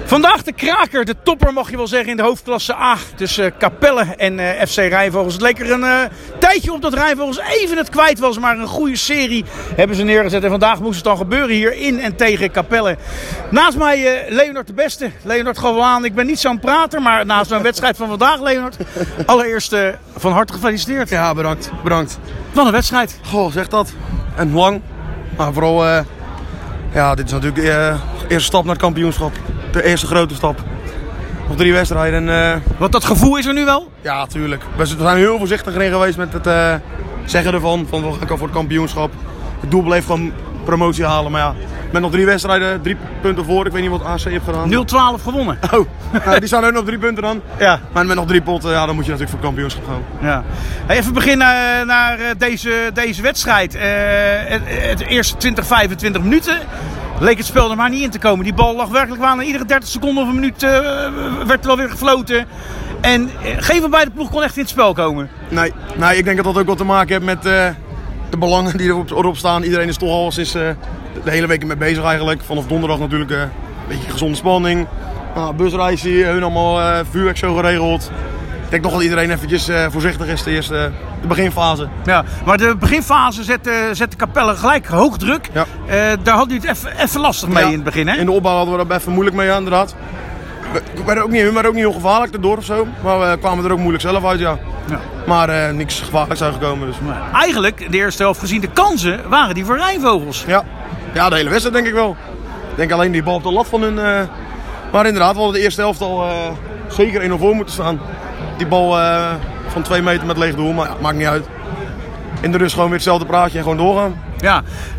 Vandaag de kraker, de topper mag je wel zeggen in de hoofdklasse A tussen Capelle en FC Rijnvogels. Het leek er een tijdje op dat Rijnvogels even het kwijt was, maar een goede serie hebben ze neergezet. En vandaag moest het dan gebeuren hier in en tegen Capelle. Naast mij Leonard de Beste, Leonard Gawaaan. Ik ben niet zo'n prater, maar naast mijn wedstrijd van vandaag, Leonard, allereerst van harte gefeliciteerd. Ja, bedankt. Wat een wedstrijd. Goh, zeg dat. En lang. Maar vooral, dit is natuurlijk de eerste stap naar het kampioenschap. De eerste grote stap. Nog 3 wedstrijden. Want dat gevoel is er nu wel? Ja, tuurlijk. We zijn heel voorzichtig erin geweest met het zeggen ervan. Van we gaan voor het kampioenschap. Het doel bleef gewoon promotie halen. Maar ja, met nog 3 wedstrijden, 3 punten voor. Ik weet niet wat AC heeft gedaan. 0-12 gewonnen. Oh, die staan ook nog op 3 punten dan. Ja. Maar met nog 3 potten, ja, dan moet je natuurlijk voor het kampioenschap gaan. Ja. Hey, even beginnen naar deze wedstrijd. Het eerste 20-25 minuten leek het spel er maar niet in te komen. Die bal lag werkelijk aan. Iedere 30 seconden of een minuut werd er wel weer gefloten. En geen van beide ploeg kon echt in het spel komen. Nee, ik denk dat dat ook wat te maken heeft met de belangen die erop staan. Iedereen is toch al sinds de hele week mee bezig eigenlijk. Vanaf donderdag natuurlijk een beetje gezonde spanning. Busreis, hun allemaal vuurwerk zo geregeld. Ik denk nog dat iedereen eventjes voorzichtig is, de beginfase. Ja, maar de beginfase zette Capelle gelijk hoog druk. Ja. Daar had u het even lastig mee in het begin, hè? In de opbouw hadden we er even moeilijk mee, inderdaad. We waren ook niet heel gevaarlijk erdoor of zo. Maar we kwamen er ook moeilijk zelf uit, ja. Maar niks gevaarlijks uitgekomen. Dus. Eigenlijk, de eerste helft gezien de kansen, waren die voor Rijnvogels. Ja, de hele wedstrijd denk ik wel. Ik denk alleen die bal op de lat van hun. Maar inderdaad, we hadden de eerste helft al zeker 1-0 voor moeten staan. Die bal van 2 meter met leeg doel, maar ja, maakt niet uit. In de rust gewoon weer hetzelfde praatje en gewoon doorgaan. Ja,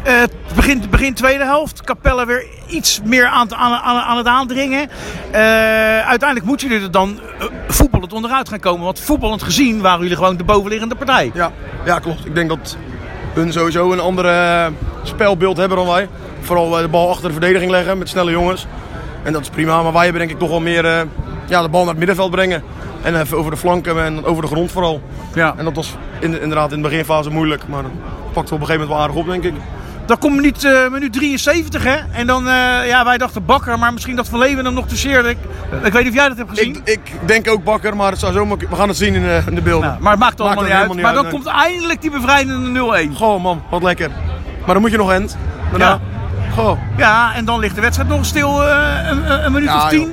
begin tweede helft. Capelle weer iets meer aan het aandringen. Uiteindelijk moeten jullie er dan voetballend onderuit gaan komen. Want voetballend gezien waren jullie gewoon de bovenliggende partij. Ja, klopt. Ik denk dat hun sowieso een andere spelbeeld hebben dan wij. Vooral de bal achter de verdediging leggen met snelle jongens. En dat is prima, maar wij hebben denk ik toch wel meer de bal naar het middenveld brengen. En even over de flanken en over de grond vooral. Ja. En dat was inderdaad in de beginfase moeilijk. Maar dat pakte op een gegeven moment wel aardig op, denk ik. Dan komt minuut 73, hè? En dan, wij dachten Bakker, maar misschien dat Van Leeuwen hem nog toucheerde. Ik weet niet of jij dat hebt gezien. Ik denk ook Bakker, maar het zou zomaar, we gaan het zien in de beelden. Nou, maar het maakt allemaal niet uit. Maar dan komt eindelijk die bevrijdende 0-1. Goh man, wat lekker. Maar dan moet je nog end. Daarna. Ja. Goh. Ja, en dan ligt de wedstrijd nog stil een minuut of 10.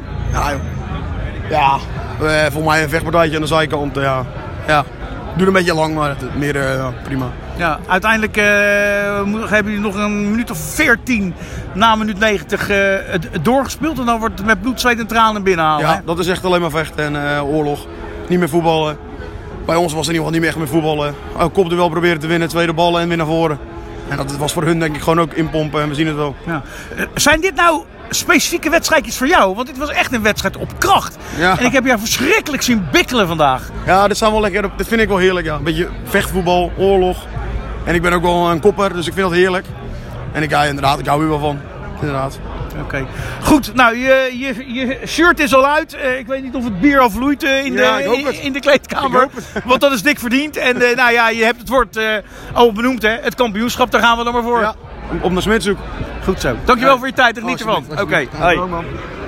Ja, volgens mij een vechtpartijtje aan de zijkant. Ja. Doe een beetje lang, maar meer prima. Ja, uiteindelijk hebben jullie nog een minuut of 14 na minuut 90 doorgespeeld. En dan wordt het met bloed, zweet en tranen binnenhalen. Ja, dat is echt alleen maar vechten en oorlog. Niet meer voetballen. Bij ons was het in ieder geval niet meer echt meer voetballen. Kopduel proberen te winnen, tweede ballen en weer naar voren. En dat was voor hun denk ik gewoon ook inpompen en we zien het wel. Ja. Zijn dit nou specifieke wedstrijdjes voor jou? Want dit was echt een wedstrijd op kracht. Ja. En ik heb jou verschrikkelijk zien bikkelen vandaag. Ja, dit vind ik wel heerlijk. Ja. Een beetje vechtvoetbal, oorlog. En ik ben ook wel een kopper, dus ik vind dat heerlijk. En ik hou hier wel van. Inderdaad. Oké. Goed, nou, je shirt is al uit. Ik weet niet of het bier al vloeit in de kleedkamer. Want dat is dik verdiend. En je hebt het woord al benoemd, hè. Het kampioenschap, daar gaan we dan maar voor. Ja, op naar Smitshoek. Goed zo. Dankjewel voor je tijd en geniet ervan. Oké. Hoi.